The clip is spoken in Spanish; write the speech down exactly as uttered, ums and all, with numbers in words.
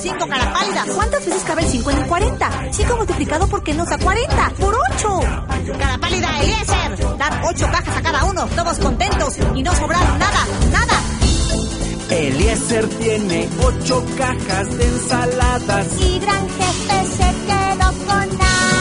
cinco, cara pálida. ¿Cuántas veces cabe el cinco en el cuarenta? cinco multiplicado por qué nos da cuarenta. ¡Por ocho! Cara pálida, Eliezer. Dar ocho cajas a cada uno, todos contentos y no sobraron nada, nada. Eliezer tiene ocho cajas de ensaladas. Y gran jefe se quedó con nada.